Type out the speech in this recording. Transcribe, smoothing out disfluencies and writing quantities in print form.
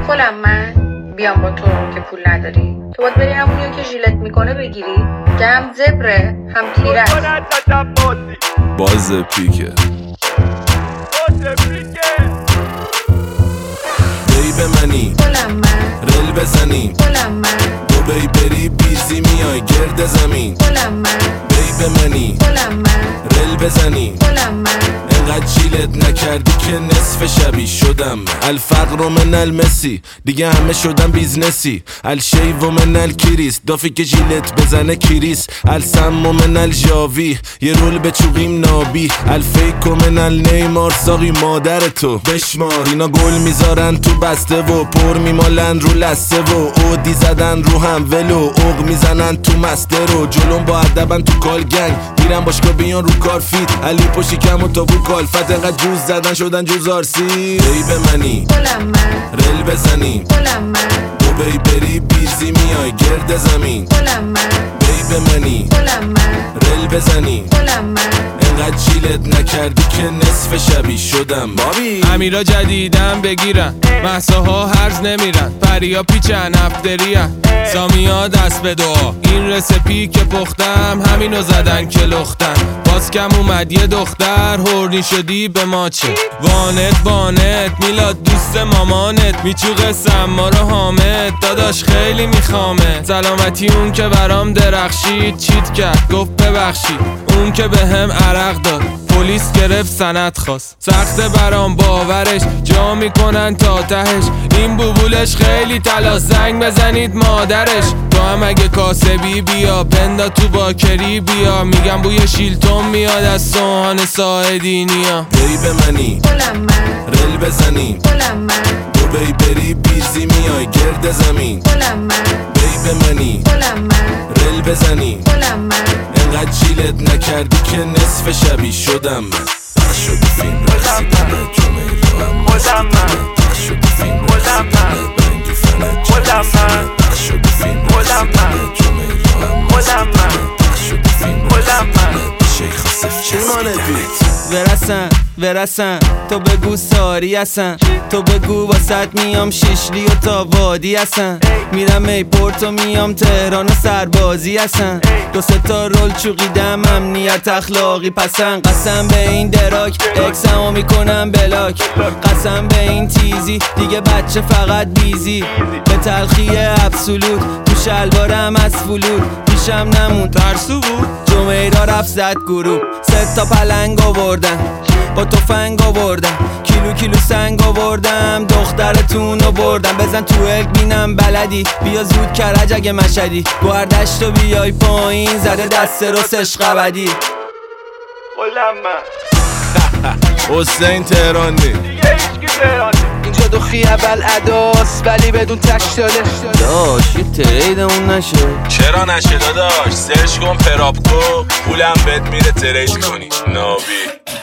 گلم من بیام با تو که پول نداری، تو باید بری همونیو که ژیلت میکنه بگیری که هم زبره هم تیره است. باز پیکه بیب منی گلم من رل بزنی گلم من دوبی بری بیزی میای گرد زمین گلم من بیب منی گلم من رل بزنی گلم من انقدر جیلت نکردی که نصف شبی شدم. الفقر من المسی دیگه همه شدم بیزنسی. الشیو من الکریس دافی که جیلت بزنه کریس. السم من الجاوی یه رول به چوقیم نابی. الفیک من النیمار ساقی مادر تو بشمار. اینا گل میذارن تو بسته و پر میمالن رو لسته و اودی زدن رو هم ولو اوق میزنن تو مسته رو جلوم با ادبن تو کال گنگ میرن باشگاه بیان رو کار فیت علی پشی کم و تابو کالفت انقدر جوز زدن شدن جوز آرسی. بیب منی گلم من رل بزنی گلم من دوبی بری بیزی میای گرد زمین گلم من بیب منی گلم من رل بزنی گلم من انقدر جیلت نکردی که نصف شبی شدم. بابی امیرا جدیدن بگیرن محصاها هرز نمیرن پریا پیچن افتریان سامیا دست به دعا این رسپی که پختم همینو زدن که لختن باز کم اومد یه دختر هورنی شدی به ما چه وانت میلاد دوست مامانت میچوقه سما رو حامد داداش خیلی میخوامه سلامتی اون که برام درخشید چیت کرد گفت ببخشید اون که به هم عرق داد پلیس گرفت سند خواست سخت برام باورش جا میکنن تا تهش این بوبولش خیلی تلاش زنگ بزنید مادرش تو هم اگه کاسبی بیا بندا تو باکری بیا میگم بوی شیلتون میاد از سوهان ساعدینیا. بیب منی گلم من رل بزنی گلم من دوبی بری بیزی میای گرد زمین گلم من بیب منی گلم من رل بزنی گلم من انقدر جیلت نکردی که نصف شبی شدم. پخش شد فیلم رسیدن جمعه را هم پخش شد فیلم رسیدن بنگ فنت پخش شد فیلم رسیدن جمعه را هم پخش شد فیلم رسیدن شیخ صف چسبیدنت ورسن تو بگو ساری هستن تو بگو واسط میام شیشلی و تا وادی هستن میرم ایپورت و میام تهران و سربازی هستن دو سه تا رول چوقیدم امنیت اخلاقی پسن قسم به این دراک اکسمو میکنم بلاک قسم به این تیزی دیگه بچه فقط بیزی به تلخی ابسولوت تو شلوارم از فلوت پیشم نمون ترسو بود جمعه را رفت زد گروه سه تا پلنگ آوردن با تفنگ آوردم کیلو سنگ آوردم دخترتون رو بردم بزن تو الک بینم بلدی بیا زود کرج اگه مشدی گوهردشت و بیای پایین زده دست رو سشق بدی حسین تهرانی دیگه هیچکی تهرانی اینجا دو خیابل اداس ولی بدون تش داده داش یه تریدمون نشه. چرا نشه داداش سرچ کن پراپکو پولم بهت میره ترید کنی نابی.